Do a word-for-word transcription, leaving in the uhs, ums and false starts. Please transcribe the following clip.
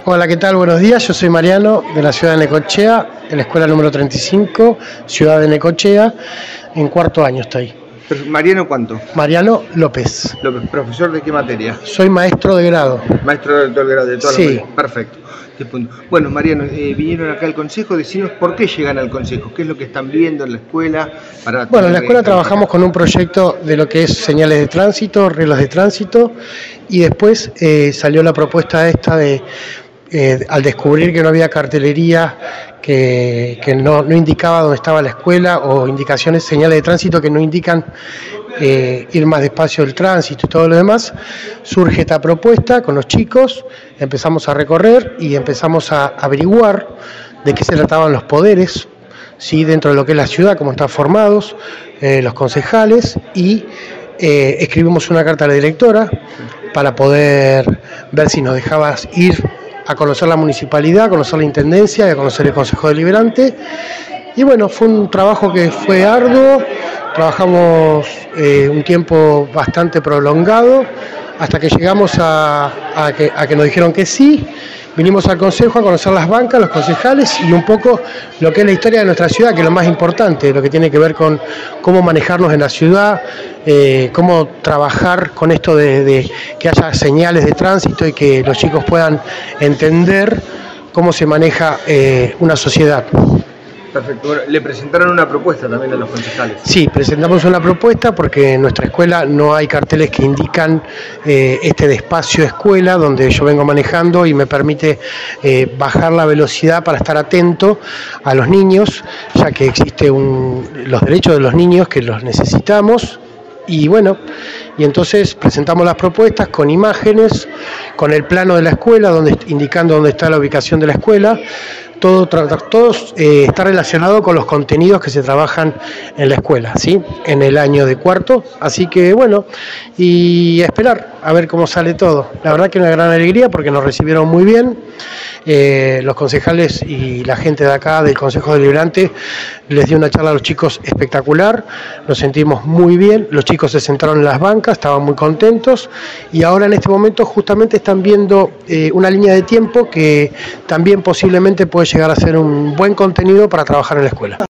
Hola, ¿qué tal? Buenos días, yo soy Mariano de la ciudad de Necochea, en la escuela número treinta y cinco, ciudad de Necochea, en cuarto año estoy. ¿Mariano cuánto? Mariano López. López. ¿Profesor de qué materia? Soy maestro de grado. Maestro de todo el grado, de toda sí. la materia. Perfecto. Bueno, Mariano, eh, vinieron acá al consejo, decinos por qué llegan al consejo, qué es lo que están viendo en la escuela. Para bueno, en la escuela trabajamos con un proyecto de lo que es señales de tránsito, reglas de tránsito, y después eh, salió la propuesta esta de, eh, al descubrir que no había cartelería que, que no, no indicaba dónde estaba la escuela, o indicaciones, señales de tránsito que no indican Eh, ir más despacio del tránsito y todo lo demás, surge esta propuesta con los chicos, empezamos a recorrer y empezamos a averiguar de qué se trataban los poderes, ¿sí? Dentro de lo que es la ciudad, cómo están formados, eh, los concejales, y eh, escribimos una carta a la directora para poder ver si nos dejabas ir a conocer la municipalidad, a conocer la intendencia y a conocer el consejo deliberante. Y bueno, fue un trabajo que fue arduo, trabajamos eh, un tiempo bastante prolongado, hasta que llegamos a, a, que, a que nos dijeron que sí. Vinimos al consejo a conocer las bancas, los concejales y un poco lo que es la historia de nuestra ciudad, que es lo más importante, lo que tiene que ver con cómo manejarnos en la ciudad, eh, cómo trabajar con esto de, de que haya señales de tránsito y que los chicos puedan entender cómo se maneja eh, una sociedad. Perfecto. Bueno, le presentaron una propuesta también a los concejales. Sí, presentamos una propuesta porque en nuestra escuela no hay carteles que indican eh, este despacio escuela, donde yo vengo manejando y me permite eh, bajar la velocidad para estar atento a los niños, ya que existe un, los derechos de los niños que los necesitamos. Y bueno, y entonces presentamos las propuestas con imágenes, con el plano de la escuela, donde, indicando dónde está la ubicación de la escuela. Todo, todo eh, está relacionado con los contenidos que se trabajan en la escuela, ¿sí? En el año de cuarto, así que bueno, y esperar a ver cómo sale todo. La verdad que una gran alegría porque nos recibieron muy bien, eh, los concejales y la gente de acá del Consejo Deliberante les dio una charla a los chicos espectacular, nos sentimos muy bien, los chicos se sentaron en las bancas, estaban muy contentos, y ahora en este momento justamente están viendo eh, una línea de tiempo que también posiblemente puede llegar a ser un buen contenido para trabajar en la escuela.